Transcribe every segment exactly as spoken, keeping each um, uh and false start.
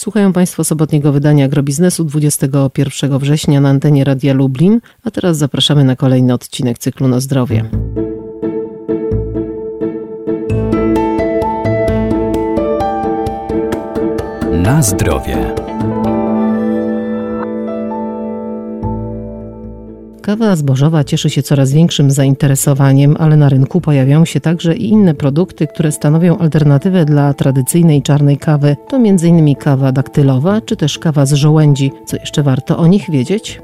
Słuchają Państwo sobotniego wydania Agrobiznesu dwudziestego pierwszego września na antenie Radia Lublin, a teraz zapraszamy na kolejny odcinek cyklu Na zdrowie. Na zdrowie. Kawa zbożowa cieszy się coraz większym zainteresowaniem, ale na rynku pojawiają się także i inne produkty, które stanowią alternatywę dla tradycyjnej czarnej kawy. To między innymi kawa daktylowa, czy też kawa z żołędzi. Co jeszcze warto o nich wiedzieć?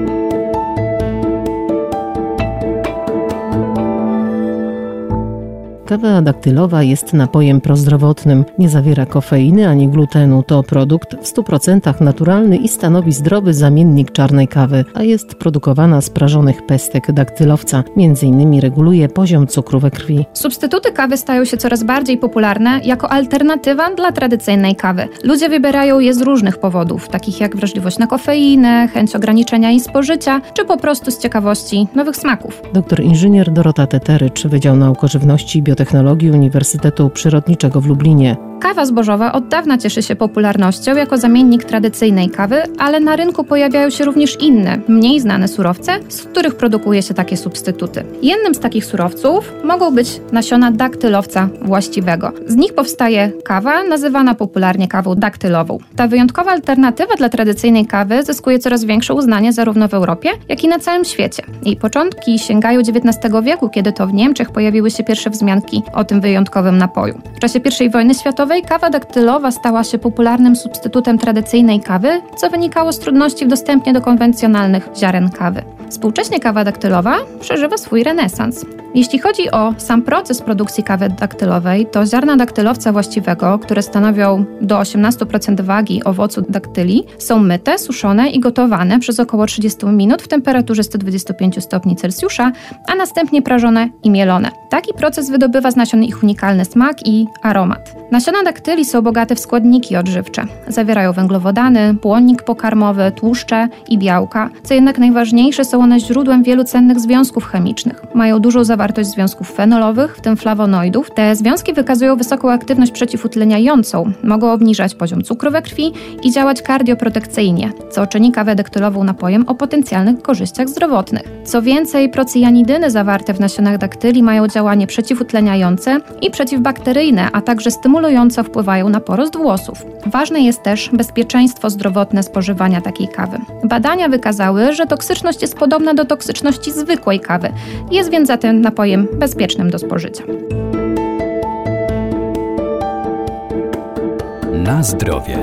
Kawa daktylowa jest napojem prozdrowotnym, nie zawiera kofeiny ani glutenu. To produkt w stu procentach naturalny i stanowi zdrowy zamiennik czarnej kawy, a jest produkowana z prażonych pestek daktylowca. Między innymi reguluje poziom cukru we krwi. Substytuty kawy stają się coraz bardziej popularne jako alternatywa dla tradycyjnej kawy. Ludzie wybierają je z różnych powodów, takich jak wrażliwość na kofeinę, chęć ograniczenia jej spożycia, czy po prostu z ciekawości nowych smaków. Doktor inżynier Dorota Teterycz, Wydział Nauk o Żywności i Biotechnologii Uniwersytetu Przyrodniczego w Lublinie. Kawa zbożowa od dawna cieszy się popularnością jako zamiennik tradycyjnej kawy, ale na rynku pojawiają się również inne, mniej znane surowce, z których produkuje się takie substytuty. Jednym z takich surowców mogą być nasiona daktylowca właściwego. Z nich powstaje kawa nazywana popularnie kawą daktylową. Ta wyjątkowa alternatywa dla tradycyjnej kawy zyskuje coraz większe uznanie zarówno w Europie, jak i na całym świecie. Jej początki sięgają dziewiętnastego wieku, kiedy to w Niemczech pojawiły się pierwsze wzmianki o tym wyjątkowym napoju. W czasie pierwszej wojny światowej kawa daktylowa stała się popularnym substytutem tradycyjnej kawy, co wynikało z trudności w dostępie do konwencjonalnych ziaren kawy. Współcześnie kawa daktylowa przeżywa swój renesans. Jeśli chodzi o sam proces produkcji kawy daktylowej, to ziarna daktylowca właściwego, które stanowią do osiemnaście procent wagi owocu daktyli, są myte, suszone i gotowane przez około trzydzieści minut w temperaturze sto dwadzieścia pięć stopni Celsjusza, a następnie prażone i mielone. Taki proces wydobywa z nasion ich unikalny smak i aromat. Nasiona daktyli są bogate w składniki odżywcze. Zawierają węglowodany, błonnik pokarmowy, tłuszcze i białka. Co jednak najważniejsze, są one źródłem wielu cennych związków chemicznych. Mają dużą zawartość związków fenolowych, w tym flawonoidów. Te związki wykazują wysoką aktywność przeciwutleniającą, mogą obniżać poziom cukru we krwi i działać kardioprotekcyjnie, co czyni kawę daktylową napojem o potencjalnych korzyściach zdrowotnych. Co więcej, procjanidyny zawarte w nasionach daktyli mają działanie przeciwutleniające i przeciwbakteryjne, a także stymulująco wpływają na porost włosów. Ważne jest też bezpieczeństwo zdrowotne spożywania takiej kawy. Badania wykazały, że toksyczność jest podobna do toksyczności zwykłej kawy. Jest więc zatem napojem bezpiecznym do spożycia. Na zdrowie.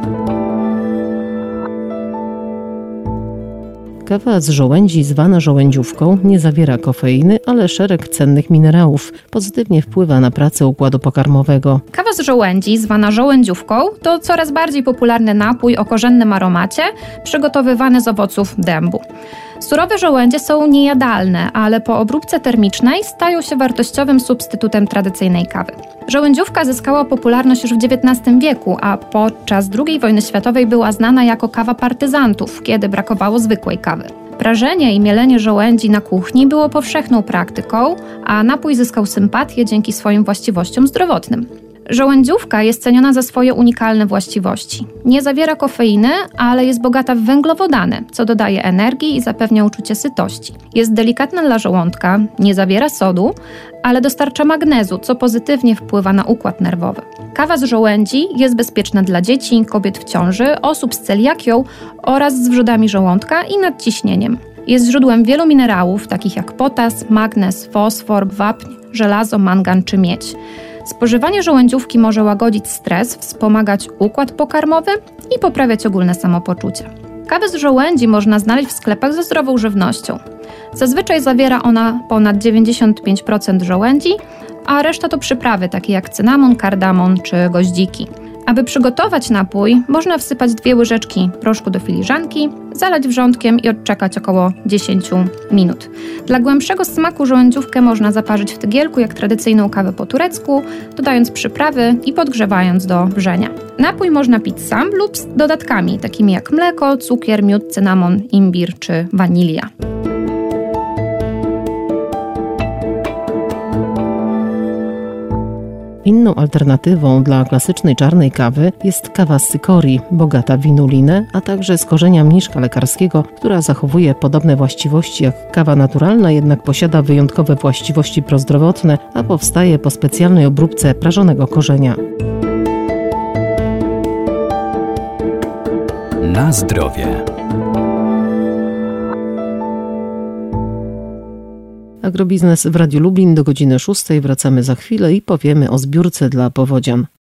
Kawa z żołędzi, zwana żołędziówką, nie zawiera kofeiny, ale szereg cennych minerałów. Pozytywnie wpływa na pracę układu pokarmowego. Kawa z żołędzi, zwana żołędziówką, to coraz bardziej popularny napój o korzennym aromacie, przygotowywany z owoców dębu. Surowe żołędzie są niejadalne, ale po obróbce termicznej stają się wartościowym substytutem tradycyjnej kawy. Żołędziówka zyskała popularność już w dziewiętnastym wieku, a podczas drugiej wojny światowej była znana jako kawa partyzantów, kiedy brakowało zwykłej kawy. Prażenie i mielenie żołędzi na kuchni było powszechną praktyką, a napój zyskał sympatię dzięki swoim właściwościom zdrowotnym. Żołędziówka jest ceniona za swoje unikalne właściwości. Nie zawiera kofeiny, ale jest bogata w węglowodany, co dodaje energii i zapewnia uczucie sytości. Jest delikatna dla żołądka, nie zawiera sodu, ale dostarcza magnezu, co pozytywnie wpływa na układ nerwowy. Kawa z żołędzi jest bezpieczna dla dzieci, kobiet w ciąży, osób z celiakią oraz z wrzodami żołądka i nadciśnieniem. Jest źródłem wielu minerałów, takich jak potas, magnez, fosfor, wapń, żelazo, mangan czy miedź. Spożywanie żołędziówki może łagodzić stres, wspomagać układ pokarmowy i poprawiać ogólne samopoczucie. Kawę z żołędzi można znaleźć w sklepach ze zdrową żywnością. Zazwyczaj zawiera ona ponad dziewięćdziesiąt pięć procent żołędzi, a reszta to przyprawy takie jak cynamon, kardamon czy goździki. Aby przygotować napój, można wsypać dwie łyżeczki proszku do filiżanki, zalać wrzątkiem i odczekać około dziesięć minut. Dla głębszego smaku żołędziówkę można zaparzyć w tygielku jak tradycyjną kawę po turecku, dodając przyprawy i podgrzewając do wrzenia. Napój można pić sam lub z dodatkami, takimi jak mleko, cukier, miód, cynamon, imbir czy wanilia. Inną Idealną alternatywą dla klasycznej czarnej kawy jest kawa z cykorii, bogata w inulinę, a także z korzenia mniszka lekarskiego, która zachowuje podobne właściwości jak kawa naturalna, jednak posiada wyjątkowe właściwości prozdrowotne, a powstaje po specjalnej obróbce prażonego korzenia. Na zdrowie. Agrobiznes w Radiu Lublin do godziny szóstej. Wracamy za chwilę i powiemy o zbiórce dla powodzian.